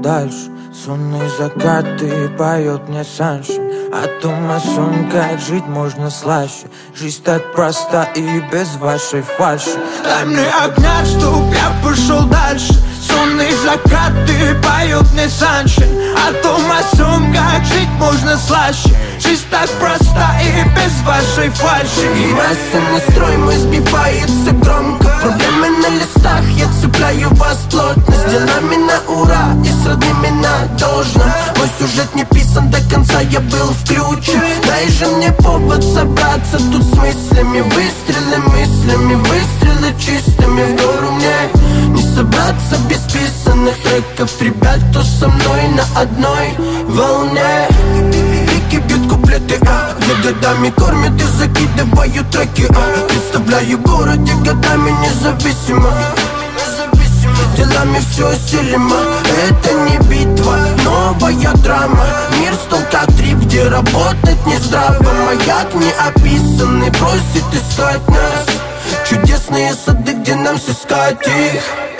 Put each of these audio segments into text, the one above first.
дальше. Сонные закаты поет мне Саншин. А дома сон, как жить можно слаще. Жизнь так проста и без вашей фальши. Дай мне огня, чтоб я пошел дальше. Сонные закаты поет мне Саншин. А дома сон, как жить можно слаще. Жизнь так проста и без вашей фальши. И масса настрой мой сбивается громко. Проблемы на листах, я цепляю вас плотно. С делами на ура и с родными на должном. Мой сюжет не писан до конца, я был включен. Дай же мне повод собраться тут с мыслями. Выстрелы мыслями, выстрелы чистыми. В гору мне не собраться без писанных треков. Ребят, кто со мной на одной волне. Пики бьют куплеты, где годами кормят и закидываю треки, представляю город, где годами независимо. Делами все осилимо. Это не битва, новая драма. Мир стал как трип, где работать не здраво. Маяк не описанный просит искать нас. Чудесные сады, где нам сыскать их.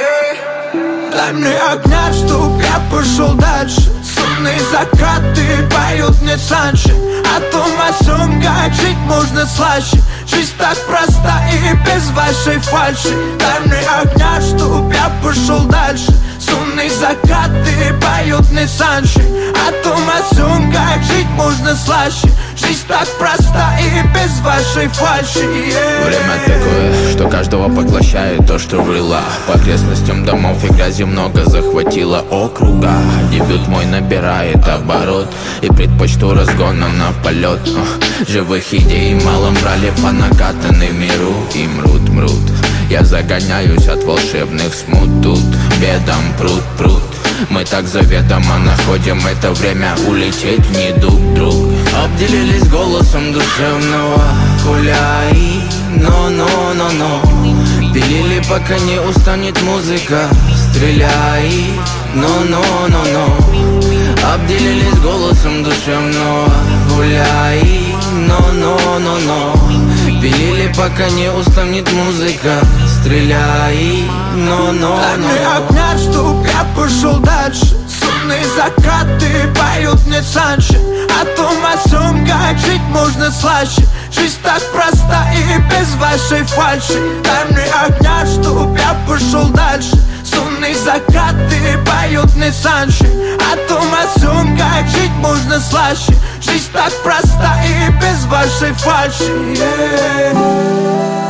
Дай мне огня, чтоб я пошел дальше. Сонные закаты поют мне Саншин. О том, о сём, как жить можно слаще. Жизнь так проста и без вашей фальши. Дай мне огня, чтоб я пошел дальше. Сонные закаты поют мне Саншин. О том, о сём, как жить можно слаще. Жизнь так проста и без вашей фальши. Время такое, что каждого поглощает то, что рыло. По окрестностям домов и грязи много захватило округа. Дебют мой набирает оборот и предпочту разгоном на полет. Живых идей мало брали по накатанной миру. И мрут. Я загоняюсь от волшебных смут. Тут бедом пруд. Мы так заведомо находим это время улететь в недуг друг. Обделились голосом душевного гуляй, но пилили, пока не устанет музыка. Стреляй, но обделились голосом душевного гуляй, но пилили, пока не устанет музыка. Стреляй, но Дай мне огня, чтоб я пошел дальше. Сонные закаты поют мне Саншин. О том, о сём, как жить можно слаще. Жизнь так проста и без вашей фальши. Дай мне огня, чтоб я пошел дальше. Сонные закаты поют мне Саншин. О том, о сём, как жить можно слаще. Жизнь так проста и без вашей фальши.